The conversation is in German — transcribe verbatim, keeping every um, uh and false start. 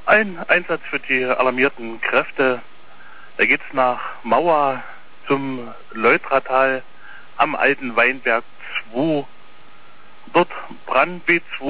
Ein Einsatz für die alarmierten Kräfte. Da geht's nach Mauer zum Leutratal am alten Weinberg zwei. Dort Brand B zwei.